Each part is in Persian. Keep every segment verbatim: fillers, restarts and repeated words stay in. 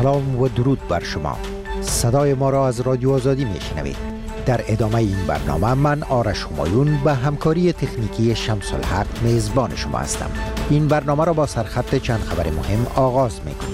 سلام و درود بر شما. صدای ما را از رادیو آزادی میشنوید. در ادامه این برنامه من آرش همایون به همکاری تکنیکی شمس الحق میزبان شما هستم. این برنامه را با سرخط چند خبر مهم آغاز میکنیم.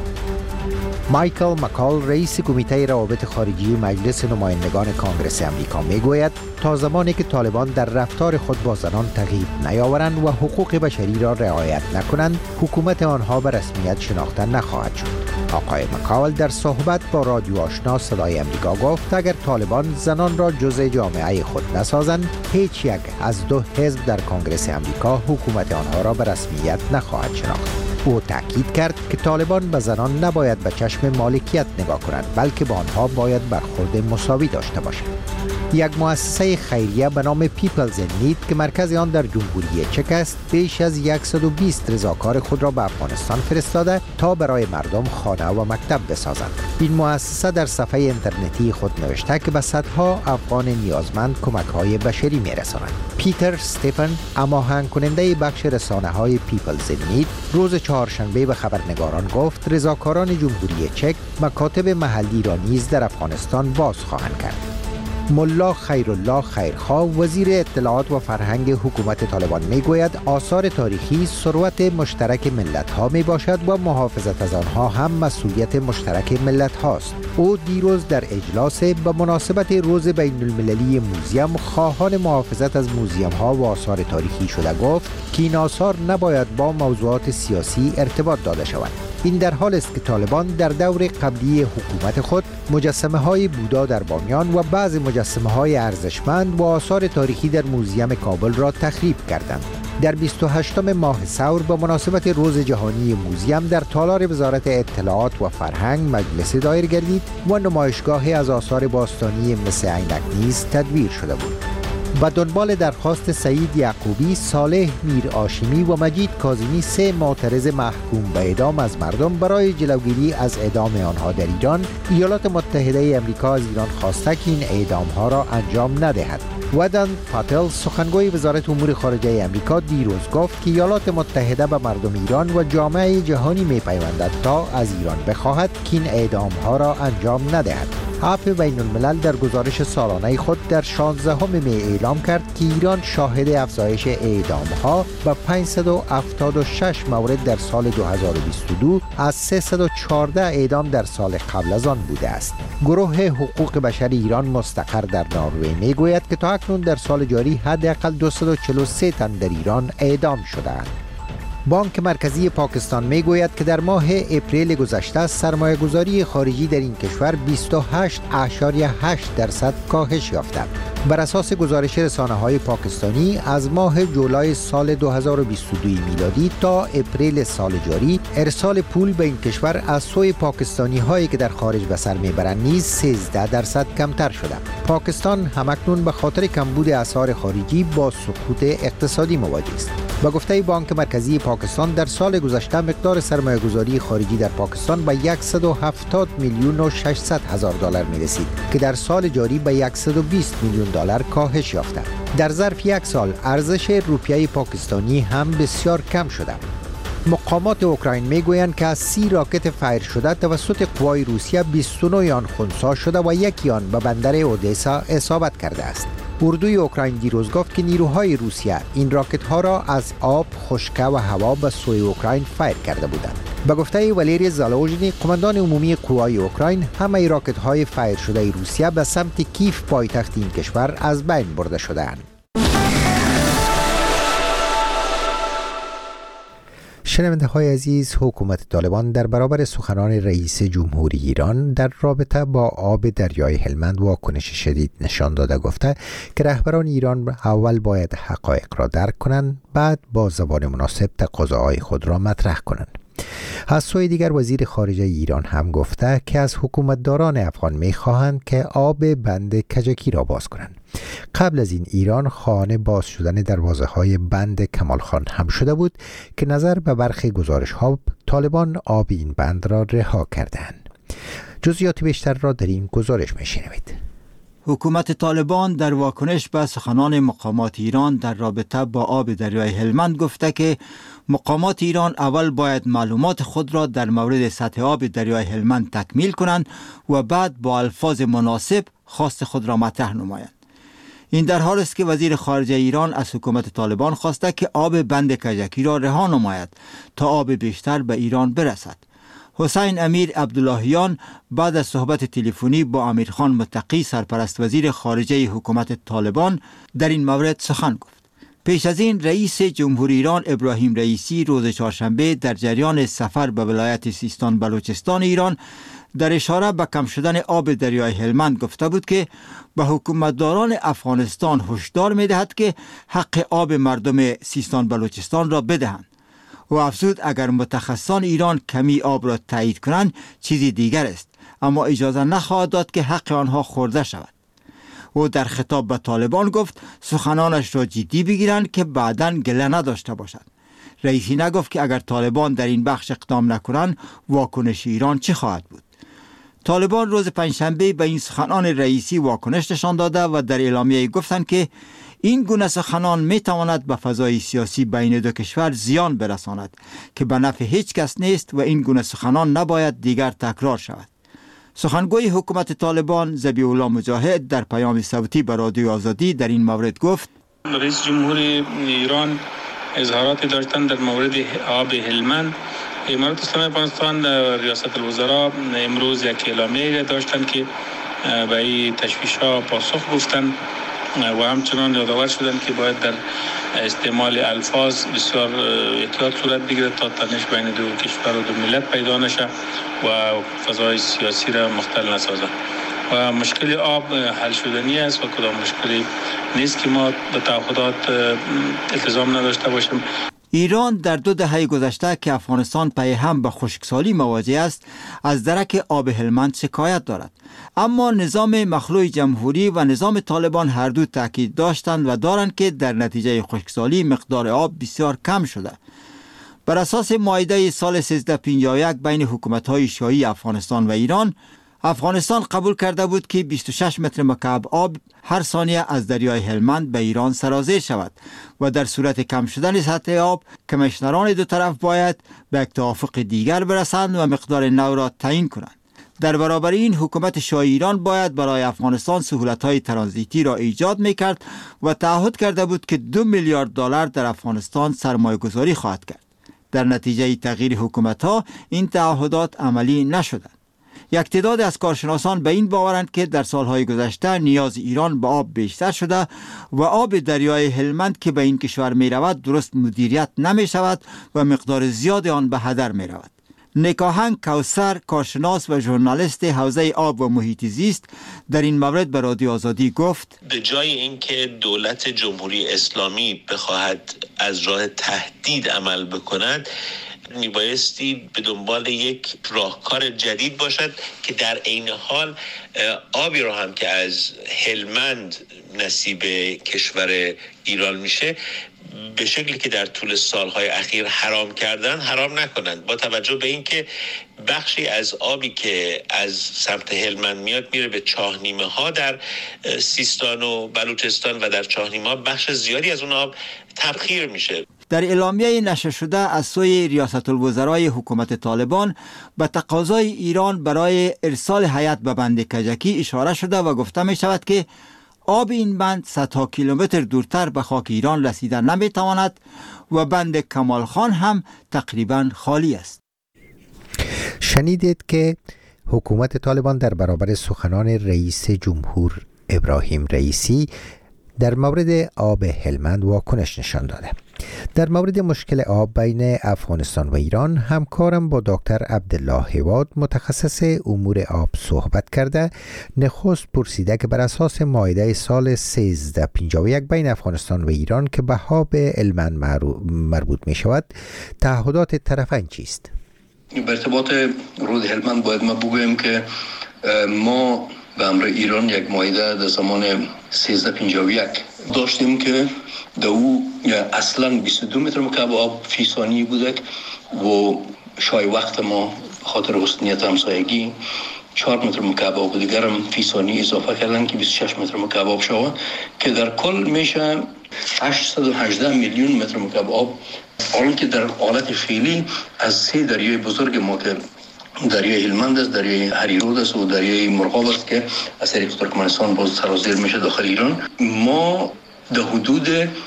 مایکل مکال رئیس کمیته روابط خارجی مجلس نمایندگان کانگرس امریکا میگوید تا زمانی که طالبان در رفتار خود با زنان تغییر نیاورند و حقوق بشری را رعایت نکنند، حکومت آنها به رسمیت شناخته نخواهد شد. آقای مکال در صحبت با رادیو آشنا صدای امریکا گفت اگر طالبان زنان را جزء جامعه خود نسازند، هیچ یک از دو حزب در کانگرس امریکا حکومت آنها را به رسمیت نخواهد شناخت. او تاکید کرد که طالبان به زنان نباید به چشم مالکیت نگاه کنند، بلکه با آنها باید برخورد مساوی داشته باشند. یک مؤسسه خیریه به نام پیپلز این نید که مرکز آن در جمهوری چک است، بیش از صد و بیست رضاکار خود را به افغانستان فرستاده تا برای مردم خانه و مکتب بسازند. این مؤسسه در صفحه اینترنتی خود نوشته که به صدها افغان نیازمند کمک‌های بشری می‌رساند. پیتر استفن، هماهنگ کننده بخش رسانه‌های پیپلز این نید، روز چهارشنبه به خبرنگاران گفت رضاکاران جمهوری چک مکاتب محلی را نیز در افغانستان باز خواهند کرد. ملا خیرالله خیرخواه، وزیر اطلاعات و فرهنگ حکومت طالبان میگوید آثار تاریخی ثروت مشترک ملت ها می باشد و محافظت از آنها هم مسئولیت مشترک ملت هاست. او دیروز در اجلاس به مناسبت روز بین المللی موزیم خواهان محافظت از موزیم ها و آثار تاریخی شده گفت که این آثار نباید با موضوعات سیاسی ارتباط داده شوند. این در حال است که طالبان در دور قبلی حکومت خود مجسمه های بودا در بامیان و بعض مجسمه های ارزشمند و آثار تاریخی در موزیم کابل را تخریب کردند. در بیست و هشتم ماه ثور به مناسبت روز جهانی موزیم در تالار وزارت اطلاعات و فرهنگ مجلس دایر گردید و نمایشگاهی از آثار باستانی مثل عینک نیز تدویر شده بود. به دنبال درخواست سعید یعقوبی، صالح میر هاشمی و مجید کاظمی، سه معترض محکوم به اعدام از مردم، برای جلوگیری از اعدام آنها در ایران، ایالات متحده آمریکا از ایران خواسته که این اعدام ها را انجام ندهد. ودن پاتل، سخنگوی وزارت امور خارجه آمریکا، دیروز گفت که ایالات متحده به مردم ایران و جامعه جهانی می‌پیوندد تا از ایران بخواهد که این اعدام ها را انجام ندهد. عفو بین الملل در گزارش سالانه خود در شانزدهم می اعلام کرد که ایران شاهد افزایش اعدام ها به پانصد و هفتاد و شش مورد در سال دو هزار و بیست و دو از سیصد و چهارده اعدام در سال قبل از آن بوده است. گروه حقوق بشر ایران مستقر در نروژ می گوید که تا اکنون در سال جاری حداقل دویست و چهل و سه تن در ایران اعدام شده‌اند. بانک مرکزی پاکستان می گوید که در ماه اپریل گذشته سرمایه گذاری خارجی در این کشور بیست و هشت اشاریه هشت درصد کاهش یافته. بر اساس گزارش رسانه‌های پاکستانی از ماه جولای سال دو هزار و بیست و دو میلادی تا اپریل سال جاری، ارسال پول به این کشور از سوی پاکستانی هایی که در خارج به سر میبرند نیز سیزده درصد کمتر شده. پاکستان همکنون به خاطر کمبود اسعار خارجی با سقوط اقتصادی مواجه است. با گفته بانک مرکزی پاکستان در سال گذشته مقدار سرمایه‌گذاری خارجی در پاکستان به صد و هفتاد میلیون و ششصد هزار دلار می‌رسید که در سال جاری به صد و بیست میلیون دلار کاهش یافته. در ظرف یک سال ارزش روپیه پاکستانی هم بسیار کم شده. مقامات اوکراین میگویند که از سی راکت فایر شده توسط قوای روسیه بیست و نه آن خنثی شده و یکی آن به بندر اودسا اصابت کرده است. اردوی اوکراین دیروز گفت که نیروهای روسیه این راکت ها را از آب، خشکی و هوا به سوی اوکراین فایر کرده بودند. به گفته والری زالوژنی، قماندان عمومی قوای اوکراین، همه راکت های فایر شده روسیه به سمت کیف پایتخت این کشور از بین برده شده‌اند. شنونده های عزیز، حکومت طالبان در برابر سخنان رئیس جمهوری ایران در رابطه با آب دریای هلمند واکنش شدید نشان داده گفته که رهبران ایران اول باید حقایق را درک کنند، بعد با زبان مناسب تقاضاهای خود را مطرح کنند. از سوی دیگر وزیر خارجه ایران هم گفته که از حکومتداران افغان می‌خواهند که آب بند کجکی را باز کنند. قبل از این ایران خواهان باز شدن دروازه‌های بند کمال خان هم شده بود که نظر به برخی گزارش‌ها طالبان آب این بند را رها کردند. جزئیات بیشتر را در این گزارش می‌شنوید. حکومت طالبان در واکنش به سخنان مقامات ایران در رابطه با آب دریای هلمند گفته که مقامات ایران اول باید معلومات خود را در مورد سطح آب دریای هلمند تکمیل کنند و بعد با الفاظ مناسب خواست خود را مطرح نمایند. این در حال است که وزیر خارجه ایران از حکومت طالبان خواسته که آب بند کجکی را رها نماید تا آب بیشتر به ایران برسد. حسین امیر عبداللهیان بعد از صحبت تلفنی با امیرخان متقی سرپرست وزیر خارجه حکومت طالبان در این مورد سخن گفت. پیش از این رئیس جمهوری ایران ابراهیم رئیسی روز چهارشنبه در جریان سفر به ولایت سیستان بلوچستان ایران در اشاره به کم شدن آب دریای هلمند گفته بود که به حکومتداران افغانستان هشدار می‌دهد که حق آب مردم سیستان بلوچستان را بدهند و افزود اگر متخصصان ایران کمی آب را تایید کنند چیزی دیگر است، اما اجازه نخواهد داد که حق آنها خورده شود. او در خطاب به طالبان گفت سخنانش را جدی بگیرند که بعداً گله نداشته باشند. رئیسی نگفت که اگر طالبان در این بخش اقدام نکنند واکنش ایران چه خواهد بود. طالبان روز پنجشنبه به این سخنان رئیسی واکنش نشان داده و در اعلامیه گفتند که این گونه سخنان می تواند به فضای سیاسی بین دو کشور زیان برساند که به نفع هیچ کس نیست و این گونه سخنان نباید دیگر تکرار شود. سخنگوی حکومت طالبان ذبیح الله مجاهد در پیام صوتی به رادیو آزادی در این مورد گفت رئیس جمهوری ایران اظهاراتی داشتند در مورد آب هلمند. امارات اسلامی افغانستان ریاست الوزراء امروز یک اعلامیه داشتند که به این تشویش‌ها پاسخ گفتند و همچنان یادآور شدند که باید در استعمال الفاظ بسیار احتیاط صورت بگیرد تا تنش بین دو کشور و دو ملت پیدا نشه و فضای سیاسی را مختل نسازد. و مشکل آب حل شدنی است و کدام مشکلی نیست که ما به تعهدات التزام نداشته باشیم. ایران در دو دهه گذشته که افغانستان پی هم به خشکسالی مواجه است از درک آب هلمند شکایت دارد، اما نظام مخلوع جمهوری و نظام طالبان هر دو تاکید داشتند و دارند که در نتیجه خشکسالی مقدار آب بسیار کم شده. بر اساس معاهده سال سیزده پنجاه و یک بین حکومت‌های شیعی افغانستان و ایران، افغانستان قبول کرده بود که بیست و شش متر مکعب آب هر ثانیه از دریای هلمند به ایران سرازیر شود و در صورت کم شدن سطح آب کمیشنران دو طرف باید به یک توافق دیگر برسند و مقدار نو را تعیین کنند. در برابر این حکومت شیعی ایران باید برای افغانستان سهولت‌های ترانزیتی را ایجاد می‌کرد و تعهد کرده بود که دو میلیارد دلار در افغانستان سرمایه‌گذاری خواهد کرد. در نتیجه تغییر حکومت‌ها این تعهدات عملی نشدند. یک تعداد از کارشناسان به این باورند که در سالهای گذشته نیاز ایران به آب بیشتر شده و آب دریای هلمند که به این کشور می رود درست مدیریت نمی شود و مقدار زیاد آن به هدر می رود. نکاهنگ کوثر، کارشناس و ژورنالیست حوزه آب و محیط زیست، در این مورد به رادیو آزادی گفت به جای اینکه دولت جمهوری اسلامی بخواهد از راه تهدید عمل بکند، میبایستی به دنبال یک راهکار جدید باشد که در عین حال آبی رو هم که از هلمند نصیب کشور ایران میشه به شکلی که در طول سالهای اخیر حرام کردن حرام نکنند، با توجه به اینکه بخشی از آبی که از سمت هلمند میاد میره به چاهنیمه ها در سیستان و بلوچستان و در چاهنیمه ها بخش زیادی از اون آب تبخیر میشه. در اعلامیه نشر شده از سوی ریاست الوزرای حکومت طالبان به تقاضای ایران برای ارسال هیئت به بند کجکی اشاره شده و گفته می شود که آب این بند صدها کیلومتر دورتر به خاک ایران رسیده نمی تواند و بند کمال خان هم تقریبا خالی است. شنیدید که حکومت طالبان در برابر سخنان رئیس جمهور ابراهیم رئیسی در مورد آب هلمند واکنش نشان داده. در مورد مشکل آب بین افغانستان و ایران همکارم با دکتر عبدالله هواد متخصص امور آب صحبت کرده. نخست پرسیده که بر اساس معاهده سال سیزده پنجاه و یک بین افغانستان و ایران که به آب هلمند مربوط می شود تعهدات طرفین چیست؟ به ارتباط رود هلمند باید ما بگویم که ما به امر ایران یک معاهده در زمان سیزده پنجاه و یک داشتیم که در او اصلا بیست و دو متر مکعب آب فی ثانیه بوده و شای وقت ما خاطر حسنیت همسایگی چهار متر مکعب آب و دیگر هم فی ثانیه اضافه کردن که بیست و شش متر مکعب آب شود که در کل میشه هشتصد و هجده میلیون متر مکعب آب. حالا که در حالت فعلی از سه دریای بزرگ ما که دریای هلمند است، دریای هریرود است و دریای مرغاب است که از طریق ترکمنستان باز سرازیر میشه داخل ایران، ما در حدود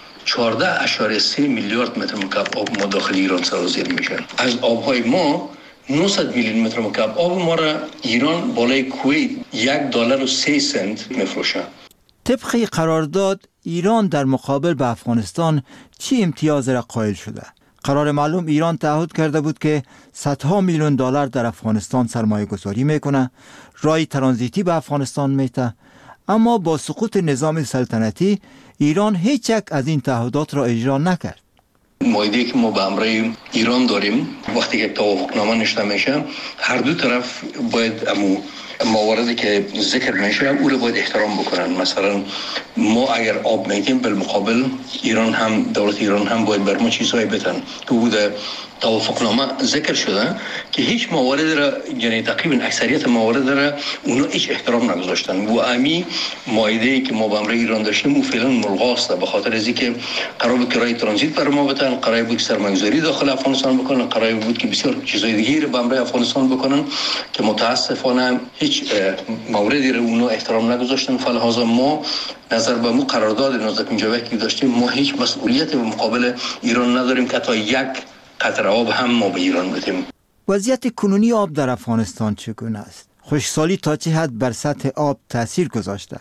چهارده اشاره سه میلیارد متر مکعب آب ما داخل ایران سرازیر میشه. از آبهای ما نهصد میلیون متر مکعب آب ما را ایران بالای کویت یک دلار و سه سنت میفروشه. طبق قرارداد ایران در مقابل به افغانستان چی امتیاز را قائل شده؟ قرار معلوم ایران تعهد کرده بود که صدها میلیون دلار در افغانستان سرمایه گذاری میکنه، رای ترانزیتی به افغانستان میته، اما با سقوط نظام سلطنتی ایران هیچ یک از این تعهدات را اجرا نکرد. معاهده‌ای که ما با همراه ایران داریم وقتی که توافقنامه نوشته میشه هر دو طرف باید امو مواردی که ذکر میشه او رو باید احترام بکنن. مثلا ما اگر آب میدیم بالمقابل ایران هم دولت ایران هم باید بر ما چیزهای بدن که بود توافقنامه ذکر شده که هیچ موارد را یعنی تقریبا اکثریت موارد را اونا هیچ احترام نگذاشتن و امی معاهده‌ای که ما با همراه ایران داشتیم او فعلا ملغاست به خاطر از اینکه قرار بود کرایه ترانزیت بر ما بدن، قرار بود سرمایه‌گذاری داخل افغانستان بکنن، قرار بود که بسیار چیزای دیگه رو با همراه افغانستان بکنن که متاسفانه هیچ موردی رو اونا احترام نگذاشتن. فلهذا ما نظر به مو قرارداد نوزده پنجاه و یک که داشتیم ما هیچ مسئولیت به مقابل ایران نداریم که تا یک قطره آب هم ما به ایران بدیم. وضعیت کنونی آب در افغانستان چگونه است؟ خشکسالی تا چه حد بر سطح آب تاثیر گذاشته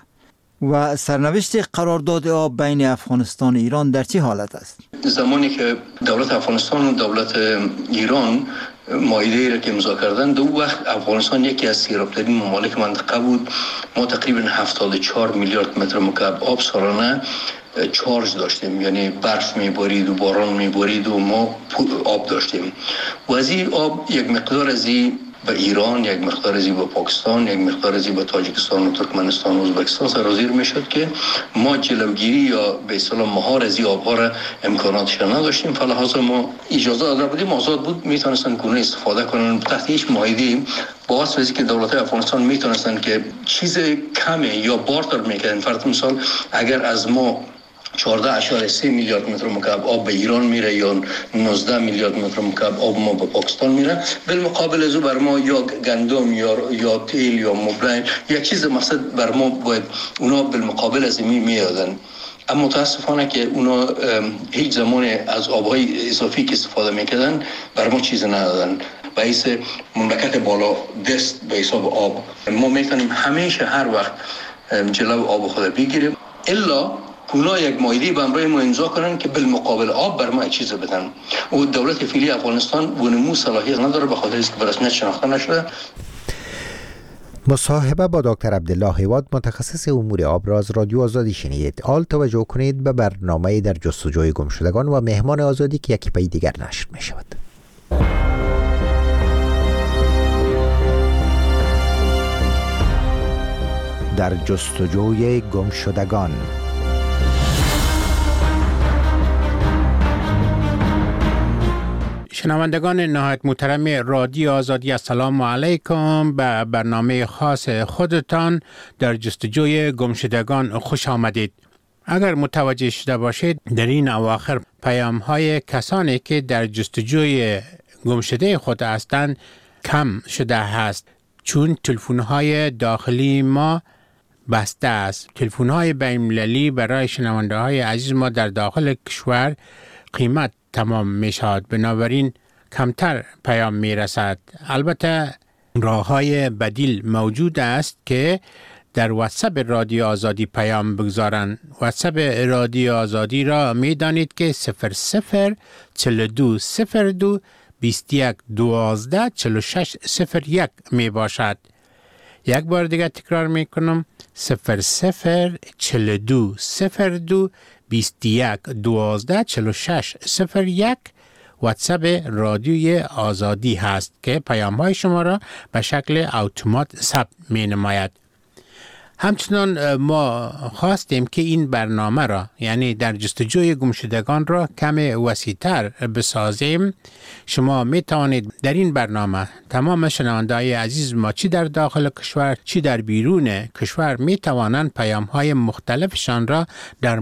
و سرنوشت قرارداد آب بین افغانستان و ایران در چه حالت است؟ زمانی که دولت افغانستان و دولت ایران معاهده‌ای را که امضا کردن دو وقت افغانستان یکی از سیراب‌ترین ممالک منطقه بود. ما تقریبا هفتاد و چهار میلیارد متر مکعب آب سالانه چارج داشتیم، یعنی برف میبارید و باران میبارید و ما آب داشتیم و از این آب یک مقدار از این به ایران، یک مقدار از این به پاکستان، یک مقدار از این به تاجیکستان و ترکمنستان و ازبکستان سرازیر میشد که ما جلوگیری یا به اصطلاح مهار از این آبها را امکاناتش نداشتیم. فلهذا ما اجازه داده بودیم آزاد بود میتونستن کنون استفاده کنن تحت هیچ معاهده‌ای با اساسی که دولت افغانستان میتونستن که چیز کمی یا بارتر میکردن. فرض مثال اگر از ما چهارده اشاره سه میلیارد متر مکعب آب به ایران میره یا نوزده میلیارد متر مکعب آب ما به پاکستان میره، بالمقابل از او بر ما یا گندم یا یا تیل یا مبلین یا چیز مقصد بر ما باید اونا بالمقابل از این میادن. اما متاسفانه که اونا هیچ زمان از آبهای اضافی که استفاده میکردن بر ما چیز ندادن. باعث مملکت بالا دست به حساب آب ما میتونیم همیشه هر وقت جلو آب خود بگیریم الا اونا یک معاهده با همراه ما امضا کنن که بالمقابل آب بر ما چیز بدن و دولت فعلی افغانستان بونمو صلاحیت نداره به خاطر اینکه به رسمیت شناخته نشده. مصاحبه با دکتر عبدالله حیواد متخصص امور آب را از رادیو آزادی شنیدید. حال توجه کنید به برنامه در جستجوی گمشدگان و مهمان آزادی که یکی پی دیگر نشر می شود. در جستجوی گمشدگان. شنوندگان نهایت محترم رادیو آزادی، السلام علیکم. به برنامه خاص خودتان در جستجوی گمشدگان خوش آمدید. اگر متوجه شده باشید در این اواخر پیام های کسانی که در جستجوی گمشده خود هستند کم شده است، چون تلفن های داخلی ما بسته است. تلفن های بین‌المللی برای شنونده های عزیز ما در داخل کشور قیمت تمام می شود، بنابراین کمتر پیام می رسد. البته راه های بدیل موجود است که در واتساپ رادیو آزادی پیام بگذارند. واتساپ رادیو آزادی را می دانید که صفر صفر چهل و دو صفر دو بیست و یک دوازده چهل و شش صفر یک می باشد. یک بار دیگه تکرار می کنم، صفر صفر چهل و دو صفر دو بیست و یک دوازده چهل و شش صفر یک واتساپ رادیوی آزادی هست که پیام های شما را به شکل اتومات ثبت می نماید. همچنان ما خواستیم که این برنامه را یعنی در جستجوی گمشدگان را کم وسیع‌تر بسازیم. شما می توانید در این برنامه تمام شنونده‌های عزیز ما چی در داخل کشور چی در بیرون کشور می توانند پیام‌های مختلفشان را در